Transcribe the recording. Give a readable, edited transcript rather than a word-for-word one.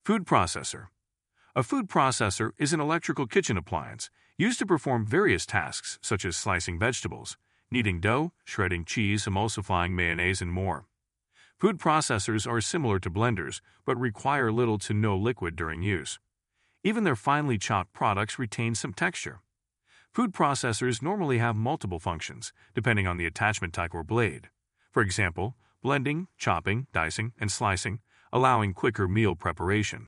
Food processor. A food processor is an electrical kitchen appliance used to perform various tasks such as slicing vegetables, kneading dough, shredding cheese, emulsifying mayonnaise, and more. Food processors are similar to blenders but require little to no liquid during use. Even their finely chopped products retain some texture. Food processors normally have multiple functions, depending on the attachment type or blade. For example, blending, chopping, dicing, and slicing, allowing quicker meal preparation.